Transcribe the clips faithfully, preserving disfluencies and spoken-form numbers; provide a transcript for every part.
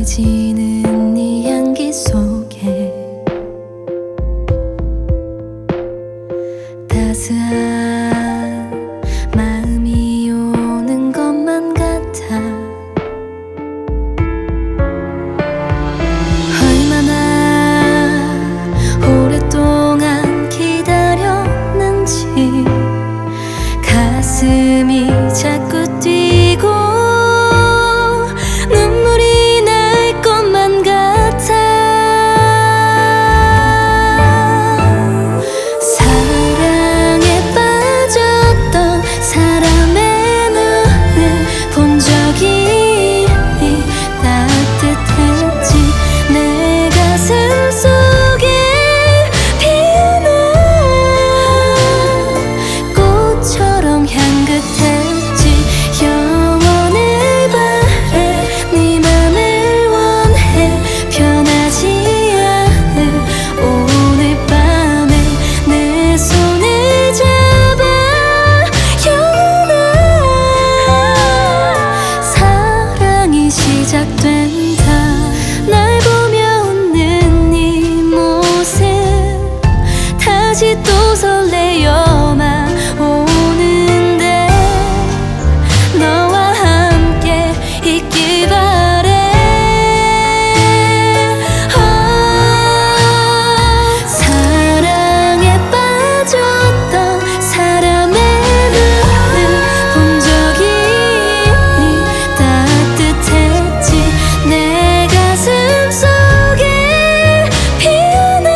스며지는 네 향기 속에 따스한 마음이 오는 것만 같아. 얼마나 오랫동안 기다렸는지 가슴이 자꾸 뛰고 눈물이 날 것만 같아. 사랑에 빠졌던 사람의 눈을 본 적이 따뜻했지. 내 가슴 속에 피어난 꽃처럼 향긋했지. 영원을 바래 네 맘을 원해. 변하지 않을 오늘 밤에 내 손을 잡아. 영원한 사랑이 시작된다. 날 보며 웃는 네 모습 다시 또 설레어만 오는데 너와 함께 있길 바래. 아, 사랑에 빠졌던 사람의 눈을 본 적이 따뜻했지. 내 가슴 속에 피어난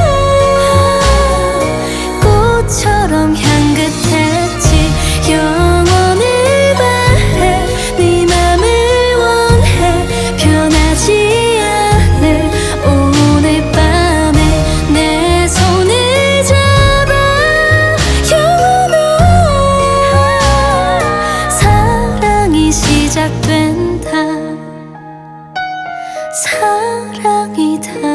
꽃처럼 향긋했지. 영원을 바래 네 맘을 원해. 변하지 않을 오늘 밤에 내 손을 잡아. 영원한 사랑이 시작된다. 사랑이다.